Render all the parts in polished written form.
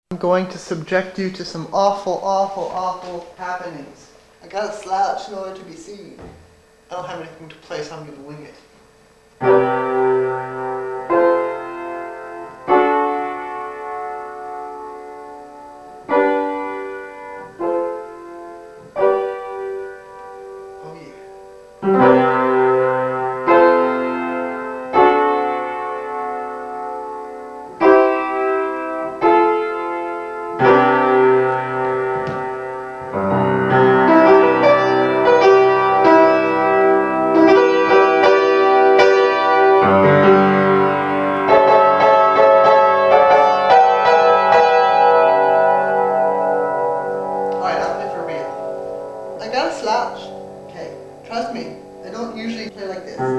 I'm going to subject you to some awful, awful, awful happenings. I gotta slouch in order to be seen. I don't have anything to play, so I'm gonna wing it. Oh yeah. Alright, I'll play for real. I gotta slouch. Okay, trust me, I don't usually play like this.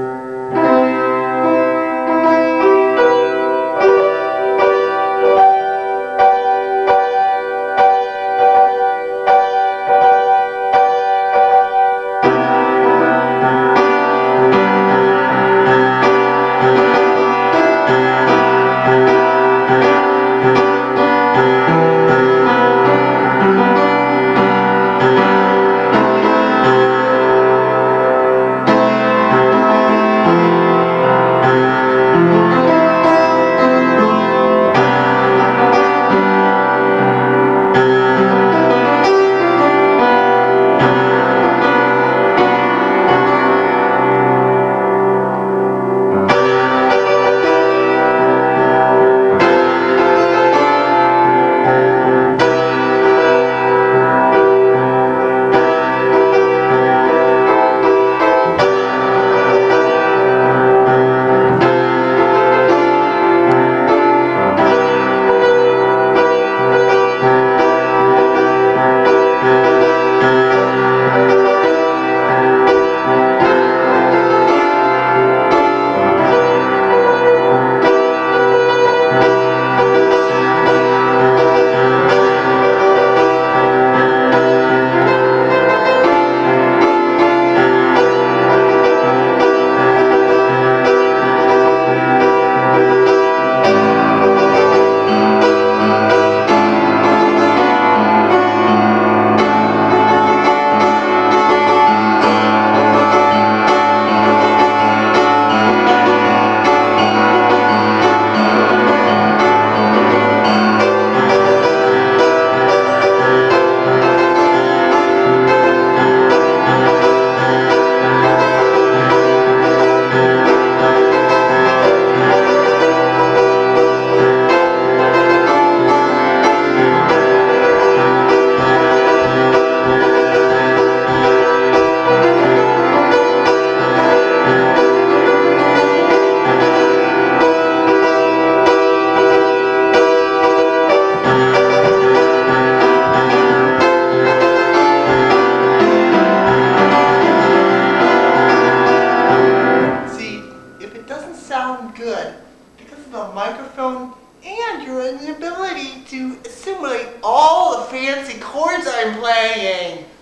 Sound good because of the microphone and your inability to assimilate all the fancy chords I'm playing.